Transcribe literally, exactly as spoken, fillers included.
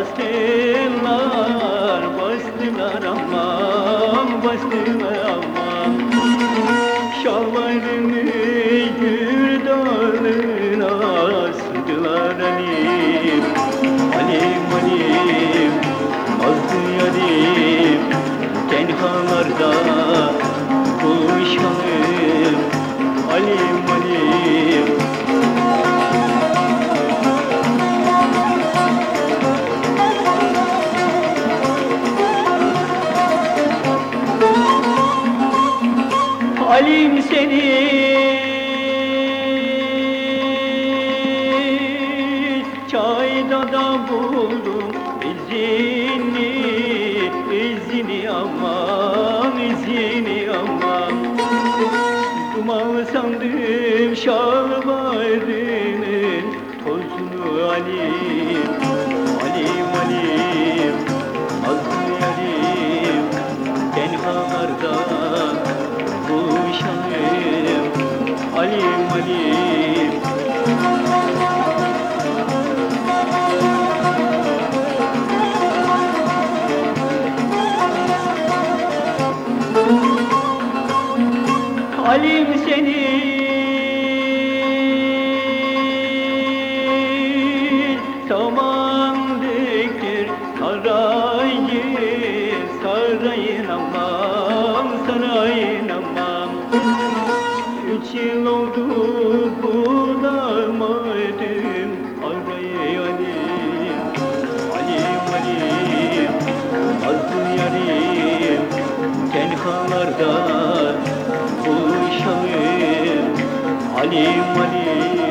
bastılar, bastılar aman, bastılar aman. Şalvarını gül dalına astılar alim, alim alim, azdı yarim, tenhalarda buluşalım, alim alim. Alim seni çayda da buldum, izini, izini aman, izini aman. Duman sandım şalvarının tozunu alim, alim alim, azlı yarim, tenhalarda buluşalım, alim alim. Alim seni samandıktır sarayın, sarayın aman, sarayın aman. Üç yıl oldu bulamadım arayı alim, alim alim, azdı yarim, tenhalarda buluşalım, alim alim.